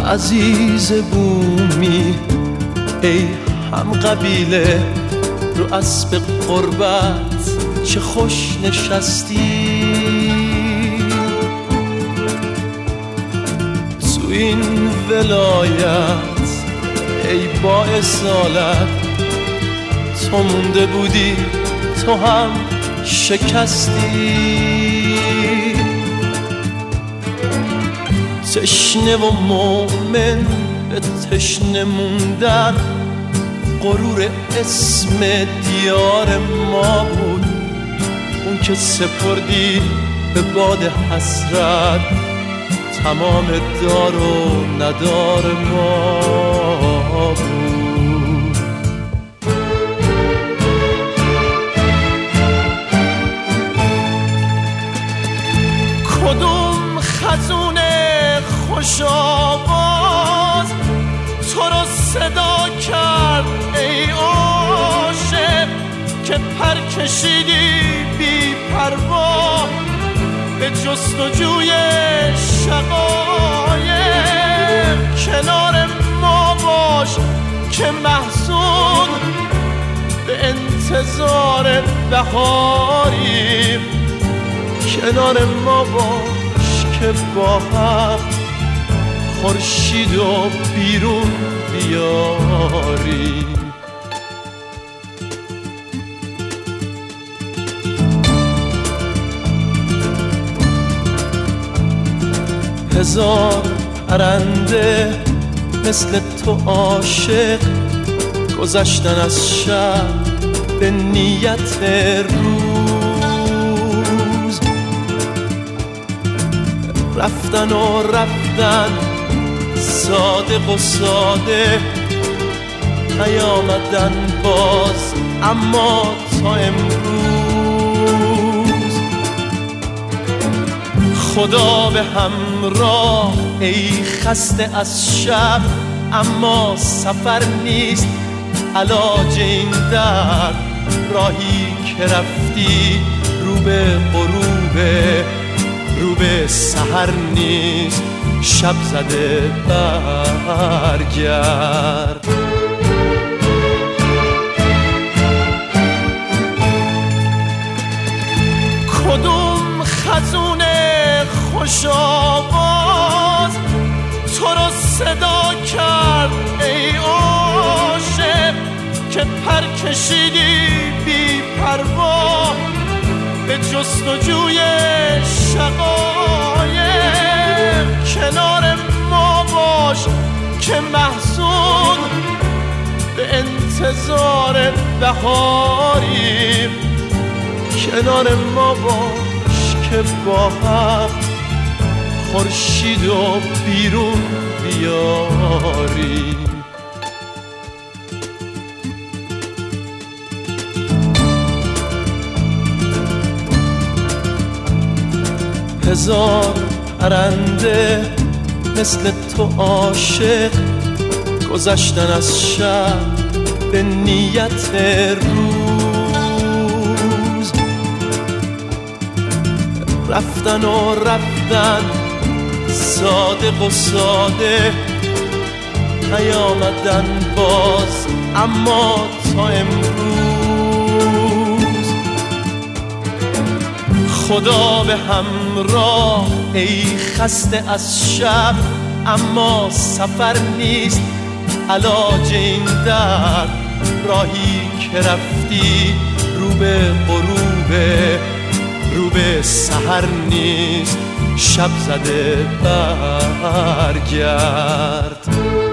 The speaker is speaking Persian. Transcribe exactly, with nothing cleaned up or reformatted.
عزیز بومی ای هم قبیله رو اسب قربت چه خوش نشستی تو این ولایت ای با اصالت تو مونده بودی تو هم شکستی تشنه و مومن به تشنه موندن غرور اسم دیار ما بود اون که سپردی به باد حسرت تمام دار و ندار ما بود کدوم خزون خوش آواز تو رو صدا کرد ای عاشق که پر کشیدی بی پروا به جستجوی شقایق کنار ما باش که محزون به انتظار بهاریم کنار ما باش که با هم خورشید و بیرون بیاریم هزار پرنده مثل تو عاشق گذشتن از شب به نیت روز رفتن و رفتن صادق و ساده نیامدن باز اما تا امروز خدا به همراه ای خسته از شب اما سفر نیست علاج این درد راهی که رفتی رو به غروبه رو به سحر نیست شب زده برگرد کدوم خزون خوش آواز تو رو صدا کرد ای عاشق که پر کشیدی بی پروا به جستجوی شقایق کنار ما باش که محزون به انتظار بهاریم کنار ما باش که با هم خورشید و بیرون بیاریم هزار پرنده مثل تو عاشق گذشتن از شب به نیت روز رفتن و رفتن صادق و ساده نیامدن باز اما تا امروز خدا به همراه ای خسته از شب اما سفر نیست علاج این درد راهی که رفتی رو به غروبه رو به سحر نیست شب زده برگرد